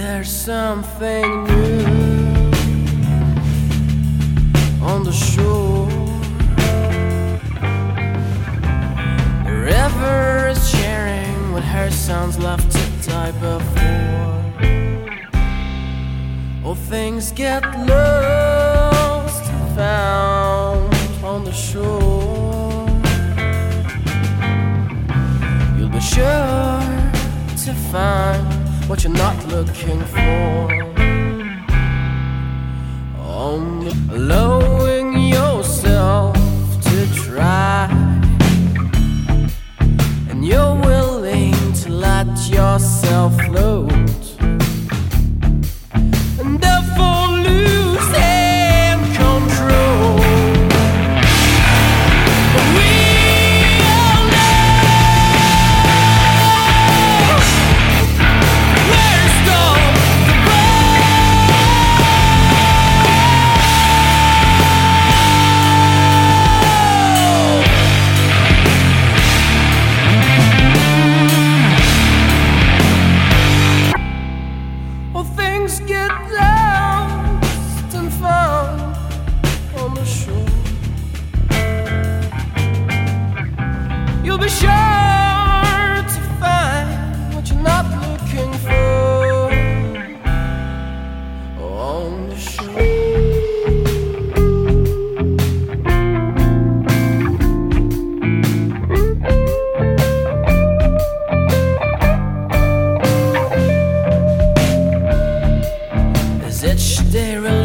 There's something new on the shore. The river is sharing what her sons left to die before. All things get lost and found on the shore. You'll be sure to find what you're not looking for. Allowing yourself to try, and you're willing to let yourself float, and therefore losing control. But we all know where to stop the Well, things get lost and found on the shore. You'll be sure to find what you're not looking for on the shore. As each day